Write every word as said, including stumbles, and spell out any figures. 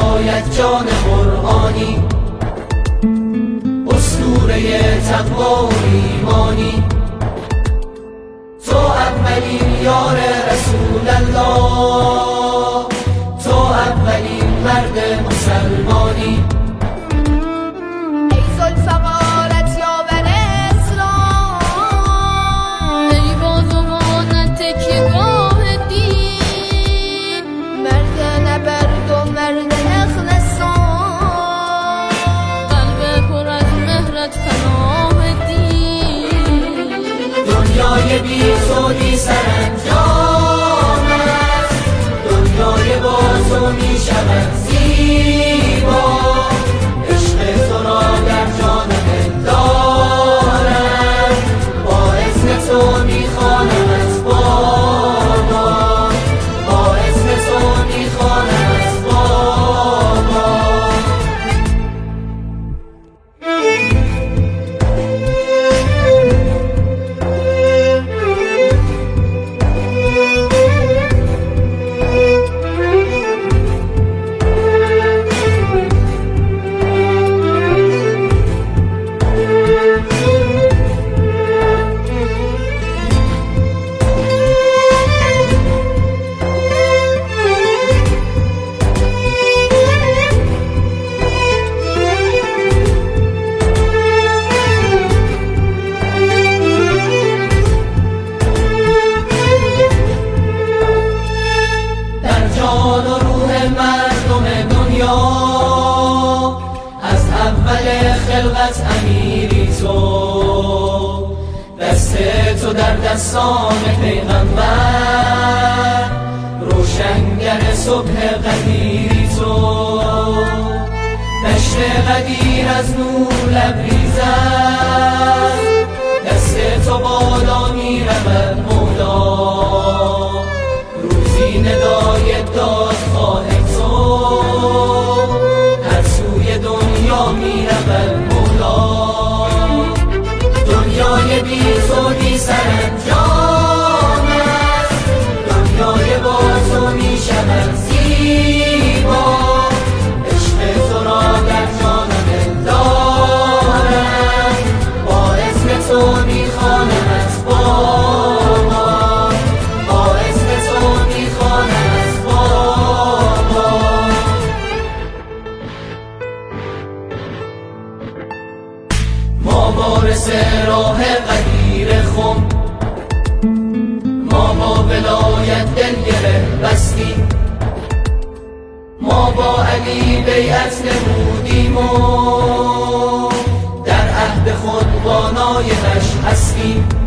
ولایت جان قرآنی، اسطوره تقوا و ایمانی. تو اولین یار رسول الله، تو اولین مرد مسلمانی. ای ذوالفقارت یاور اسلام، ای بازوان تکیهگاه دین، مرد نبرد و مرد اخلاصان، قلب پر از مهرت پناه دین. دنیای بی تو بی سرانجام است، دنیای با تو می شود زیبا. عشق تو را در جان دل دارم، با اذن تو می خوانمت بابا، با اذن تو می خوانمت بابا. جان و روح مردم دنیا، از اول خلقت امیری تو. دست تو در دستان پیغمبر، روشنگر صبح قدیری تو. دشت قدیر از نور لبریز است، دست تو بالا می رود مولا. روزی ندای داد خواه تو، هر سوی دنیا می رود مولا. دنیای بی تو بی سرانجام است، دنیای با تو می شود زیبا. عشق تو را در جان دل دارم، با اذن تو می خوانمت بابا، با اذن تو می خوانمت بابا. ما وارث راه قدیر خم، ما با ولایت دل گره بستیم. ما با علی بیعت نمودیم و در عهد خود با نایبش هستیم.